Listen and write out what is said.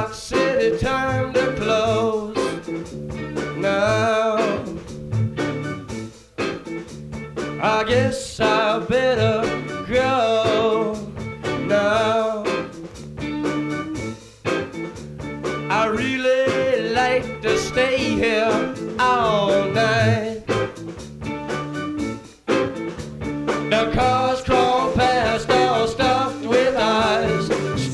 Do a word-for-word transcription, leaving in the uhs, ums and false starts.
Rock City time to close now. I guess I better go now. I really like to stay here all